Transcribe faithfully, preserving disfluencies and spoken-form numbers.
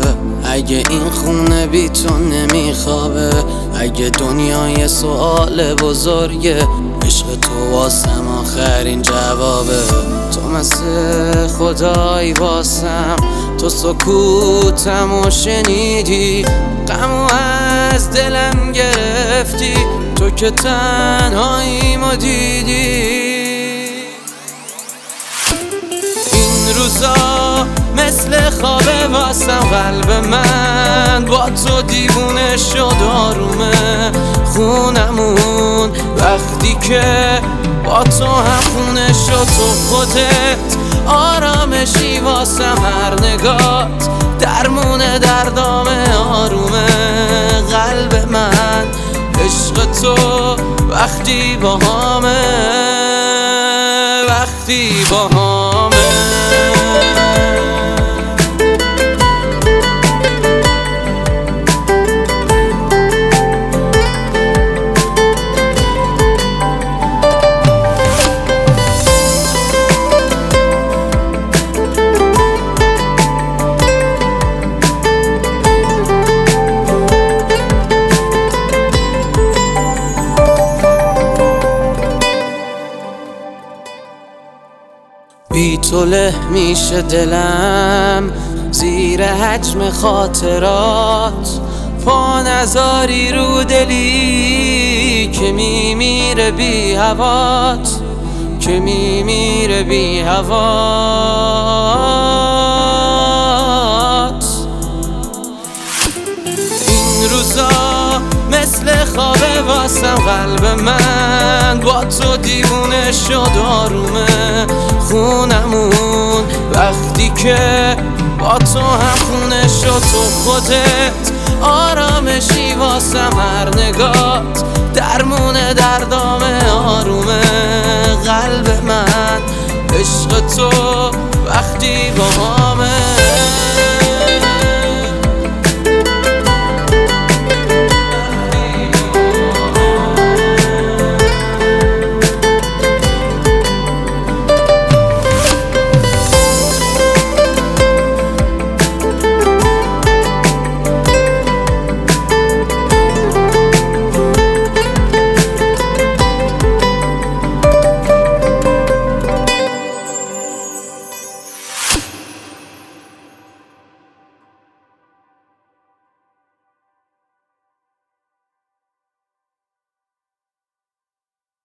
اگه این خونه بی تو نمیخوابه، اگه دنیای سوال بزرگه، عشق تو واسم آخرین جوابه. تو مثل خدایی واسم، تو سکوتمو شنیدی، غمو از دلم گرفتی، تو که تنهاییمو دیدی. این روزا مثل خوابه واسم، قلب من با تو دیوونه شد، آرومه خونمون وقتی که با تو هم خونه شد. تو خودت آرامشی واسم، هر نگات درمونه دردامه، آرومه قلب من عشق تو وقتی با همه، وقتی با همه. بی تو له میشه دلم زیر حجم خاطرات، پا نذاری رو دلی که میمیره بی هوات، که میمیره بی هوات. این روزا مثل خوابه واسم، قلب من با تو دیوونه شد، آرومه خونمون وقتی که با تو هم خونه شد. تو خودت آرامشی واسم، هر نگات درمونه دردامه، آرومه قلب من عشق تو وقتی با همه.